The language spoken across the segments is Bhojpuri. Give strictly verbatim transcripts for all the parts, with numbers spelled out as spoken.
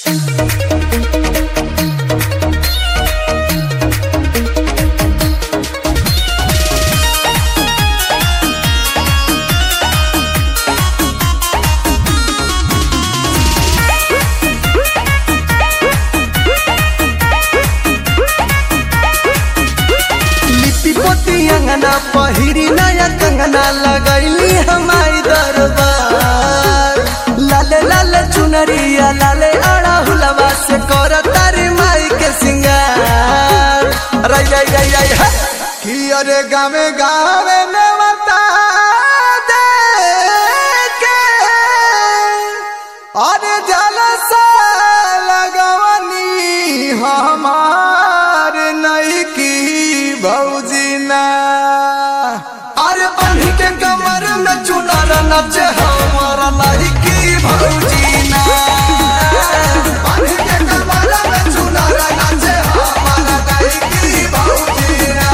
अंगना पहिरी नया कंगना लगैली हमारी दरबार। लाले लाले चुनरिया लाले अड़हुलवा से कर तारी माई के सिंगार। कि अरे गावे गावे नेवता दे के अरे जलसा लगवनी हमार नहीं की भौजी ना। अरे बन्ही के कमर में चुनर नचे हमारा नहीं की भौजी ना। बन्ही के कमर में चुनर नचे हमारा नहीं की भौजी ना।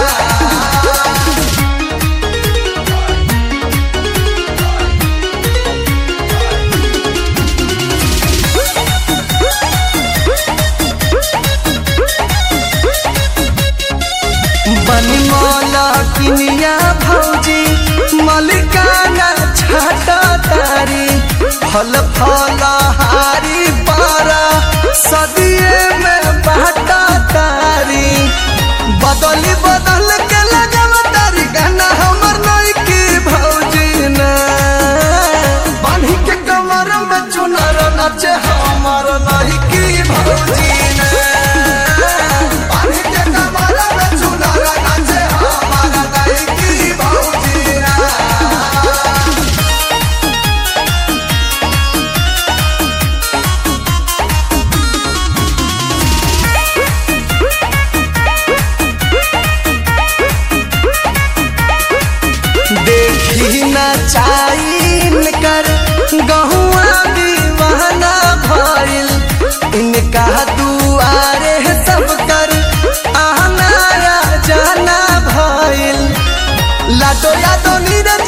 बनी मौला किनिया भौजी मलिकाना छाटा तारी। फल फल हारी पारा सदिए में बाटा तारी। बदली बदल के लगव तारी गाना हमर नई की भौजी ना। बन्ही के कमर में चुनर नचे हमर नई की भौजी ना। बन्ही के कमर में चुनर नचे हमर नई की भौजी ना। देखी न चाइन कर गहुआ दीवाना भइल। इनका दुआरे सब कर आना जाना भइल। लाडो यादो नीर